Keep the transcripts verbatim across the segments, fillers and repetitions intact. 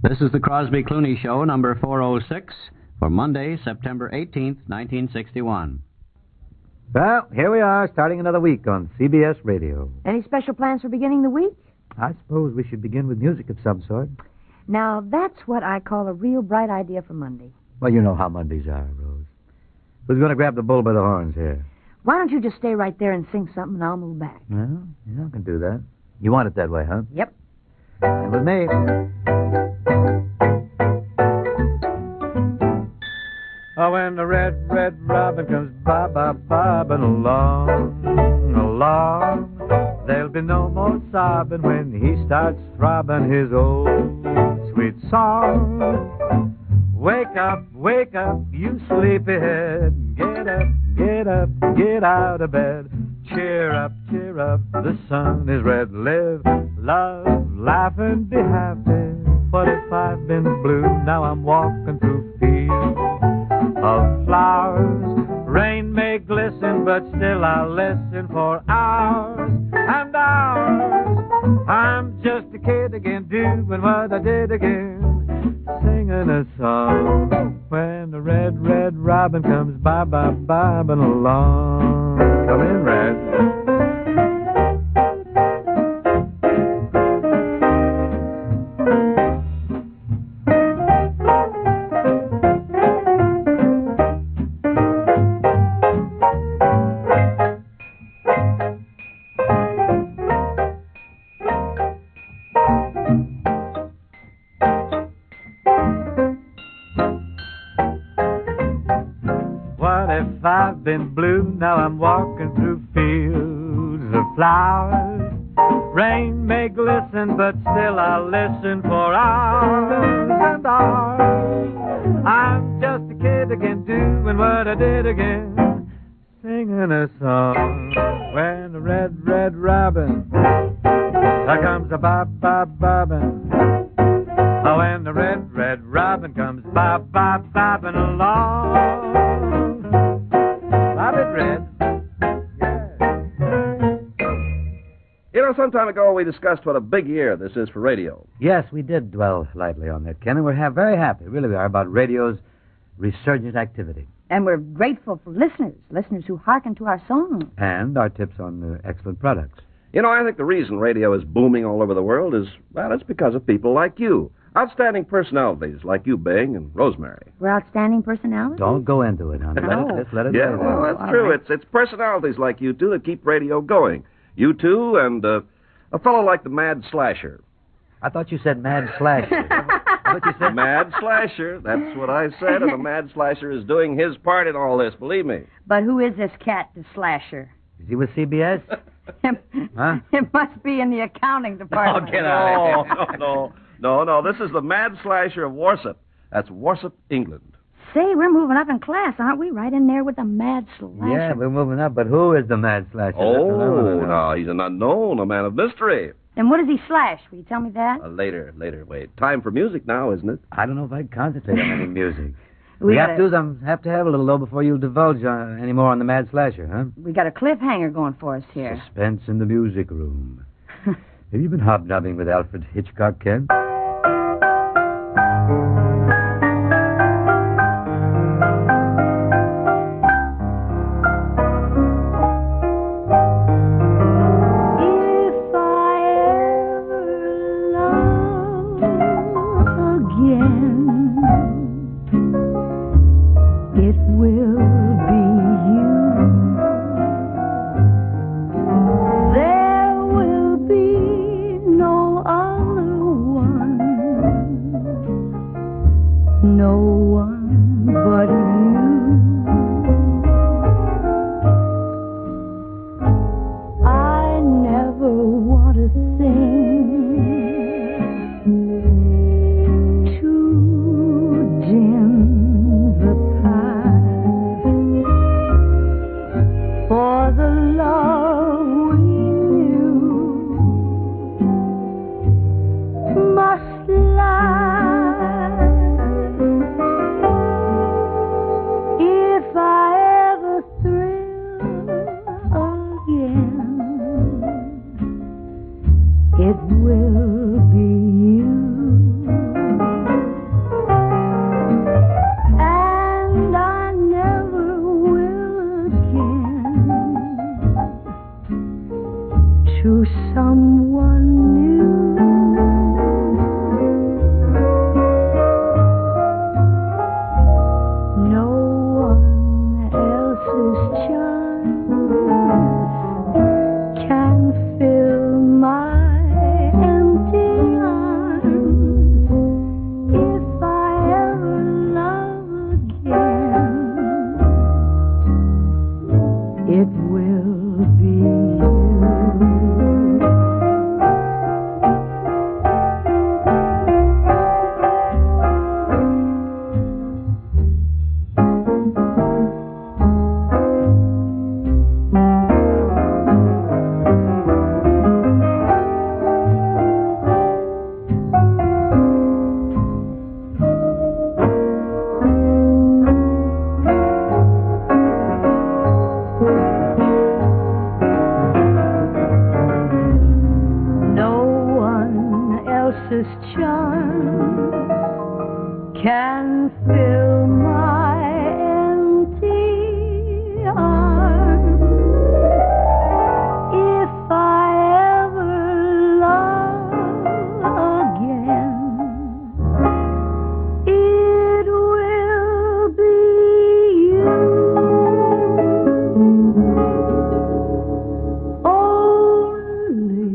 This is the Crosby Clooney Show, number four oh six, for Monday, September eighteenth, nineteen sixty-one. Well, here we are, starting another week on C B S Radio. Any special plans for beginning the week? I suppose we should begin with music of some sort. Now, that's what I call a real bright idea for Monday. Well, you know how Mondays are, Rose. Who's going to grab the bull by the horns here? Why don't you just stay right there and sing something, and I'll move back. Well, yeah, I can do that. You want it that way, huh? Yep. And with me. Oh, when the red, red robin comes bob, bob, bobbing along, along, there'll be no more sobbing when he starts throbbing his old sweet song. Wake up, wake up, you sleepyhead. Get up, get up, get out of bed. Cheer up, cheer up, the sun is red. Live, love, laugh, and be happy. What if I've been blue? Now I'm walking through fields of flowers. Rain may glisten, but still I'll listen for hours and hours. I'm just a kid again, doing what I did again, singing a song. When the red, red robin comes bob, bob, bobbing along. Come in, Red. I've been blue, now I'm walking through fields of flowers. Rain may glisten, but still I'll listen for hours and hours. I'm just a kid again, doing what I did again, singing a song. When the red, red robin, there comes a bob, bob, bobbin'. Oh, when the red, red robin comes bob, bob, bobbing along. Red. Yeah. You know, some time ago we discussed what a big year this is for radio. Yes, we did dwell lightly on that, Ken, and we're ha- very happy, really we are, about radio's resurgent activity. And we're grateful for listeners, listeners who hearken to our songs. And our tips on uh, excellent products. You know, I think the reason radio is booming all over the world is, well, it's because of people like you. Outstanding personalities like you, Bing, and Rosemary. We're outstanding personalities? Don't go into it, honey. Let Oh. it, just let it Yeah, go. well, that's All true. right. It's it's personalities like you two that keep radio going. You two and uh, a fellow like the Mad Slasher. I thought you said Mad Slasher. I thought you said... Mad Slasher, that's what I said, and the Mad Slasher is doing his part in all this, believe me. But who is this cat, the slasher? Is he with C B S? Huh? It must be in the accounting department. Oh, get out of here. No, no, no, no. This is the Mad Slasher of Warsop. That's Warsop, England. Say, we're moving up in class, aren't we? Right in there with the mad slasher. Yeah, we're moving up, but who is the Mad Slasher? Oh, no, he's an unknown, a man of mystery. And what does he slash? Will you tell me that? Uh, later, later. Wait. Time for music now, isn't it? I don't know if I'd concentrate on any music. We We got have a- to some, have to have a little, though, before you divulge uh, any more on the Mad Slasher, huh? We got a cliffhanger going for us here. Suspense in the music room. Have you been hobnobbing with Alfred Hitchcock, Ken? nicest charms can fill my empty arms. If I ever love again, it will be you. Only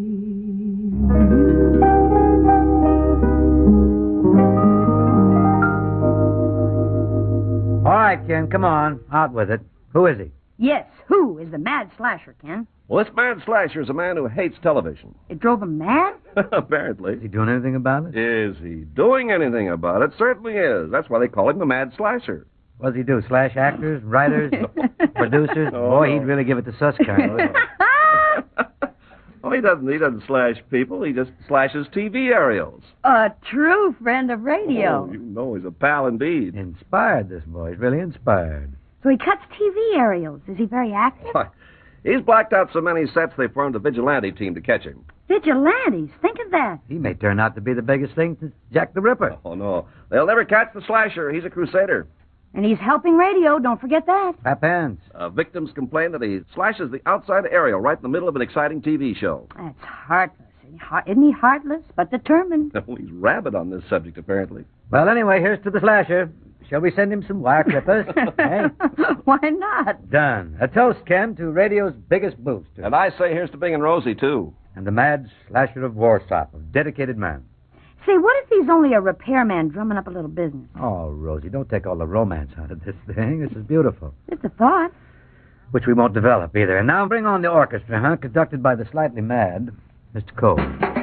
All right, Ken, come on. Out with it. Who is he? Yes, who is the mad slasher, Ken? Well, this mad slasher is a man who hates television. It drove him mad? Apparently. Is he doing anything about it? Is he doing anything about it? Certainly is. That's why they call him the mad slasher. What does he do? Slash actors, writers, producers? Oh, Boy, no. he'd really give it the sus kind. Oh, he doesn't. He doesn't slash people. He just slashes T V aerials. A true friend of radio. Oh, you know he's a pal indeed. Inspired, this boy. He's really inspired. So he cuts T V aerials. Is he very active? Why, he's blacked out so many sets they formed a vigilante team to catch him. Vigilantes. Think of that. He may turn out to be the biggest thing since Jack the Ripper. Oh, no. They'll never catch the slasher. He's a crusader. And he's helping radio. Don't forget that. Clap hands. Uh, victims complain that he slashes the outside aerial right in the middle of an exciting T V show. That's heartless. Isn't he heart- Isn't he heartless, but determined? Well, he's rabid on this subject, apparently. Well, anyway, here's to the slasher. Shall we send him some wire clippers? Hey? Why not? Done. A toast, Ken, to radio's biggest booster. And I say here's to Bing and Rosie, too. And the mad slasher of Warsaw, a dedicated man. Say, what if he's only a repairman drumming up a little business? Oh, Rosie, don't take all the romance out of this thing. This is beautiful. It's a thought. Which we won't develop either. And now bring on the orchestra, huh? Conducted by the slightly mad Mister Cole.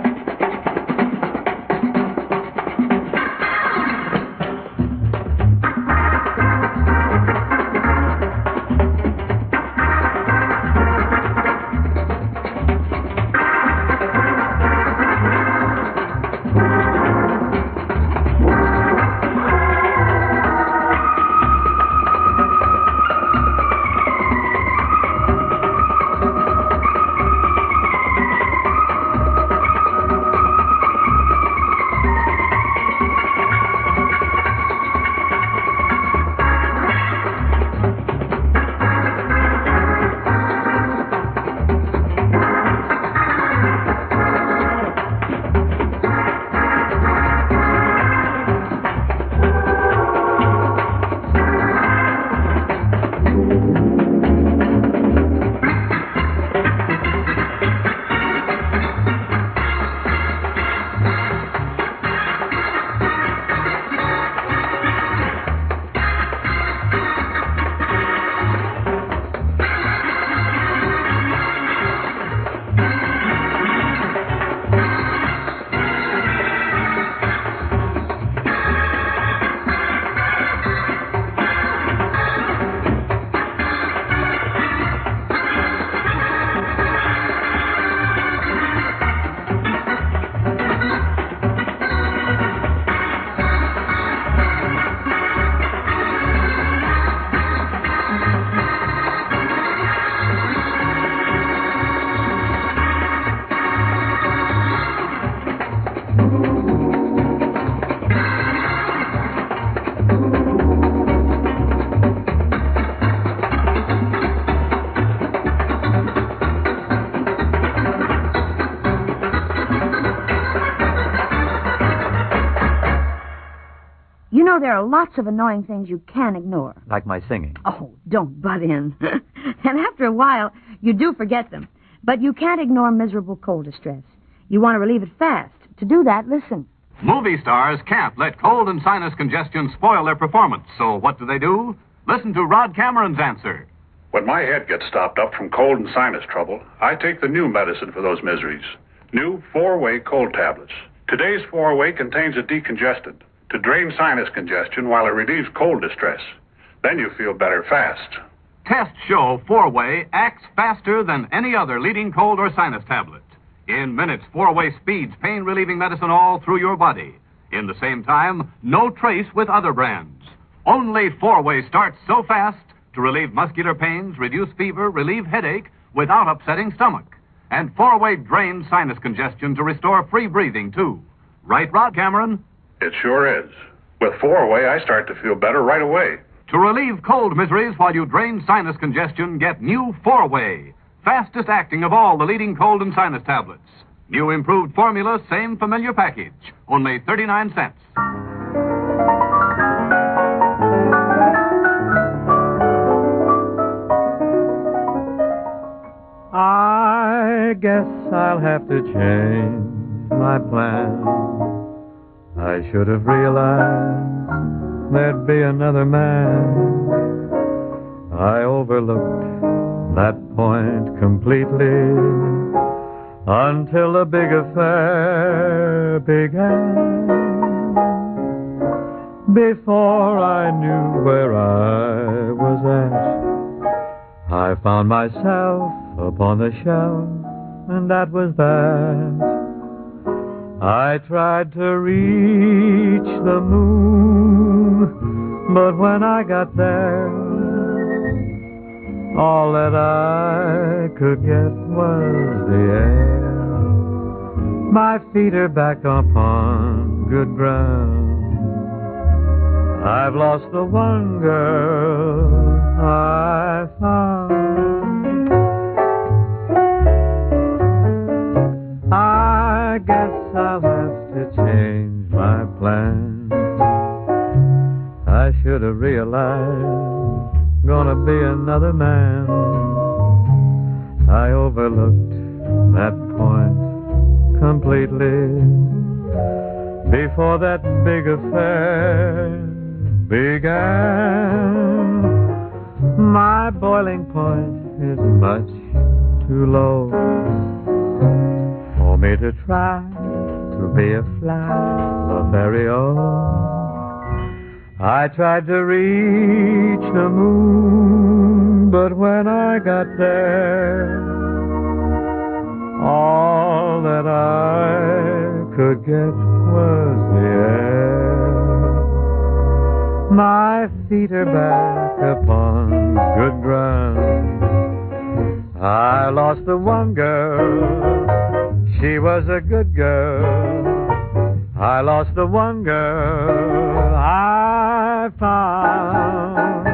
You know, there are lots of annoying things you can ignore. Like my singing. Oh, don't butt in. And after a while, you do forget them. But you can't ignore miserable cold distress. You want to relieve it fast. To do that, listen. Movie stars can't let cold and sinus congestion spoil their performance. So what do they do? Listen to Rod Cameron's answer. When my head gets stopped up from cold and sinus trouble, I take the new medicine for those miseries. New four-way cold tablets. Today's four-way contains a decongestant to drain sinus congestion while it relieves cold distress. Then you feel better fast. Tests show four-way acts faster than any other leading cold or sinus tablet. In minutes, four-way speeds pain-relieving medicine all through your body. In the same time, no trace with other brands. Only four-way starts so fast to relieve muscular pains, reduce fever, relieve headache without upsetting stomach. And four-way drains sinus congestion to restore free breathing, too. Right, Rod Cameron? It sure is. With four-way, I start to feel better right away. To relieve cold miseries while you drain sinus congestion, get new four-way, fastest acting of all the leading cold and sinus tablets. New improved formula, same familiar package, only thirty-nine cents. I guess I'll have to change my plan. I should have realized there'd be another man. I overlooked that point completely until the big affair began. Before I knew where I was at, I found myself upon the shelf, and that was that. I tried to reach the moon, but when I got there, all that I could get was the air. My feet are back upon good ground. I've lost the one girl I found. I guess I'll have to change my plan. I should have realized gonna be another man. I overlooked that point completely before that big affair began. My boiling point is much too low for me to try to be a fly Lothario. I tried to reach the moon, but when I got there, all that I could get was the air. My feet are back upon good ground. I lost the one girl, she was a good girl. I lost the one girl I found.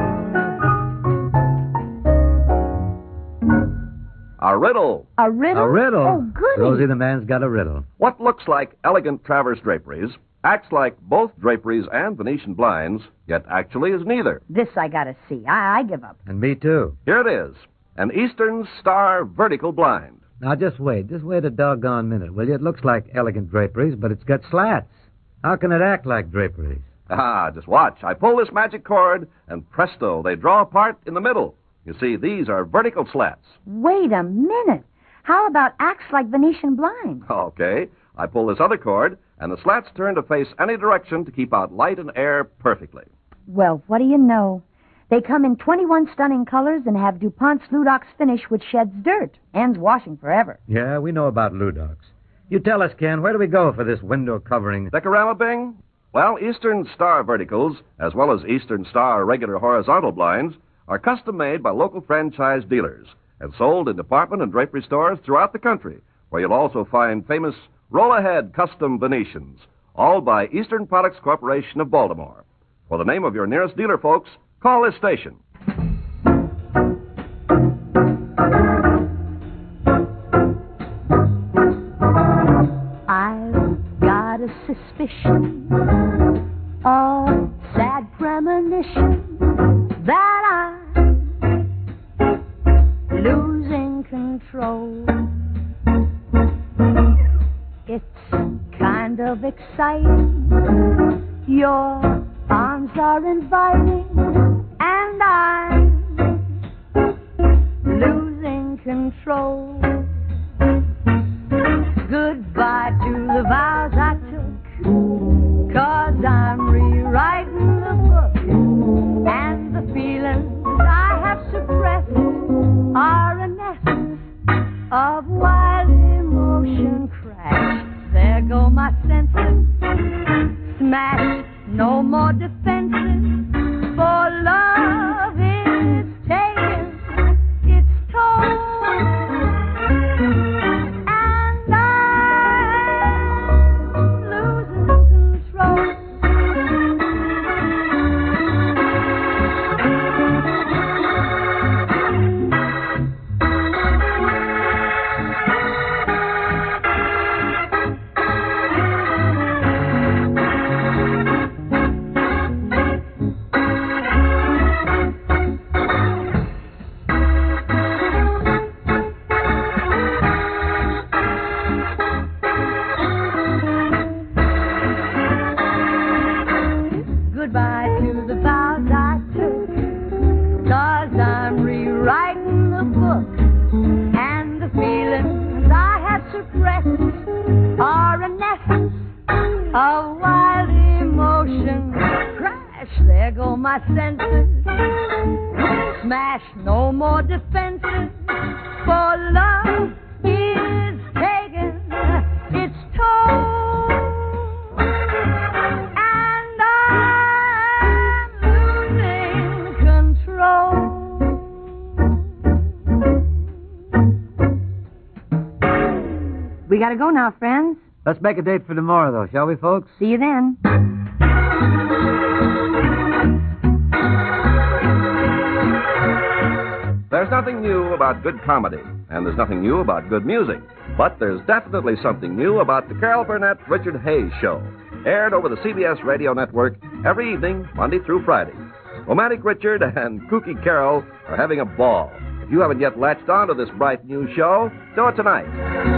A riddle. A riddle? A riddle? Oh, goody. Rosie the man's got a riddle. What looks like elegant traverse draperies acts like both draperies and Venetian blinds, yet actually is neither. This I gotta see. I, I give up. And me too. Here it is, an Eastern Star vertical blind. Now just wait. Just wait a doggone minute, will you? It looks like elegant draperies, but it's got slats. How can it act like draperies? Ah, just watch. I pull this magic cord, and presto, they draw apart in the middle. You see, these are vertical slats. Wait a minute. How about acts like Venetian blinds? Okay, I pull this other cord, and the slats turn to face any direction to keep out light and air perfectly. Well, what do you know? They come in twenty-one stunning colors and have DuPont's Ludox finish, which sheds dirt. Ends washing forever. Yeah, we know about Ludox. You tell us, Ken, where do we go for this window covering? Decorama, Bing? Well, Eastern Star verticals, as well as Eastern Star regular horizontal blinds, are custom-made by local franchise dealers and sold in department and drapery stores throughout the country, where you'll also find famous roll-ahead custom Venetians, all by Eastern Products Corporation of Baltimore. For the name of your nearest dealer, folks, call this station. I've got a suspicion, a sad premonition that I'm losing control. It's kind of exciting. Your arms are inviting, and I'm losing control. Goodbye to the vows I took, 'cause I'm rewriting the book, and the feelings I have suppressed are an essence of wild emotion crash. There go my senses, smashed, no more defenses, for love is taking its toll. And I'm losing there go my senses. Smash, no more defenses. For love is taking its toll. And I'm losing control. We gotta go now, friends. Let's make a date for tomorrow, though, shall we, folks? See you then. There's nothing new about good comedy, and there's nothing new about good music. But there's definitely something new about the Carol Burnett Richard Hayes Show, aired over the C B S radio network every evening, Monday through Friday. Romantic Richard and kooky Carol are having a ball. If you haven't yet latched on to this bright new show, do it tonight.